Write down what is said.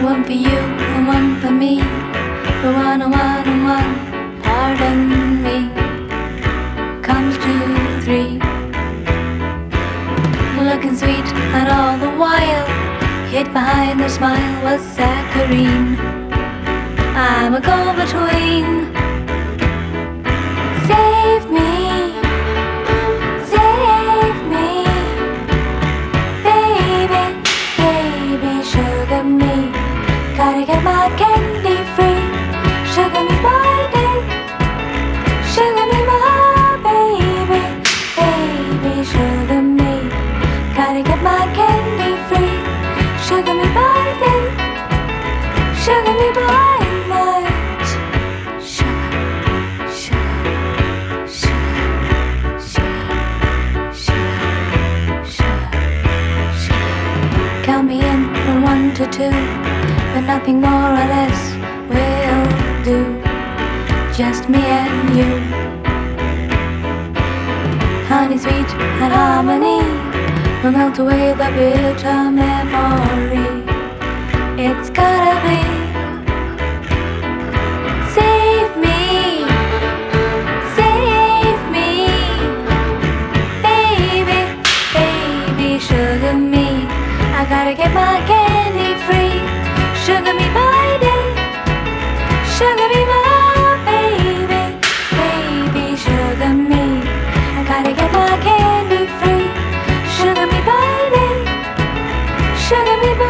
One for you and one for me. The one and one and one, pardon me, comes to three. Looking sweet and all the while, hid behind her smile was saccharine. I'm a go-between. Save me, save me, baby, baby, sugar me. Gotta get my candy free. Sugar me my day, sugar me my baby, baby, sugar me. Gotta get my candy free. Sugar me by day, sugar me by night. Sugar, sugar, sugar, sugar, sugar, sugar, sugar. Count me in from 1 to 2, but nothing more or less will do. Just me and you. Honey, sweet and harmony will melt away the bitter memory. It's gotta be. Save me, save me, baby, baby, sugar me. I gotta get my candy free. Sugar me by day, sugar me my baby, baby, sugar me. I gotta get my candy free. Sugar me by day, sugar me by